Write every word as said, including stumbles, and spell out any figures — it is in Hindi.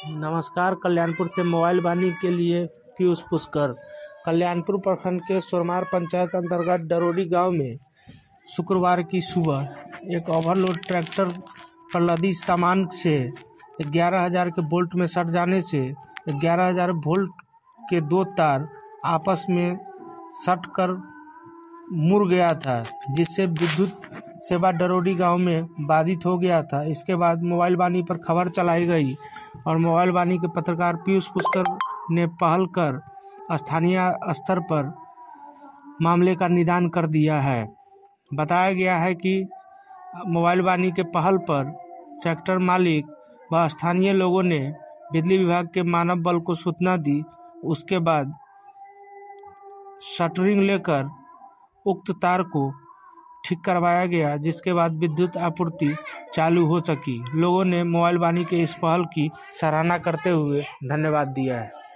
नमस्कार। कल्याणपुर से मोबाइल वाणी के लिए पीयूष पुष्कर। कल्याणपुर प्रखंड के सोरमार पंचायत अंतर्गत डरोडी गांव में शुक्रवार की सुबह एक ओवरलोड ट्रैक्टर पर लदी सामान से ग्यारह हज़ार के बोल्ट में सट जाने से ग्यारह हज़ार वोल्ट के दो तार आपस में सट कर मुड़ गया था, जिससे विद्युत सेवा डरोडी गांव में बाधित हो गया था। इसके बाद मोबाइल वाणी पर खबर चलाई गई और मोबाइल वाणी के पत्रकार पीयूष पुष्कर ने पहल कर स्थानीय स्तर पर मामले का निदान कर दिया है। बताया गया है कि मोबाइल वाणी के पहल पर ट्रैक्टर मालिक व स्थानीय लोगों ने बिजली विभाग के मानव बल को सूचना दी। उसके बाद शटरिंग लेकर उक्त तार को ठीक करवाया गया, जिसके बाद विद्युत आपूर्ति चालू हो सकी। लोगों ने मोबाइल वाणी के इस पहल की सराहना करते हुए धन्यवाद दिया है।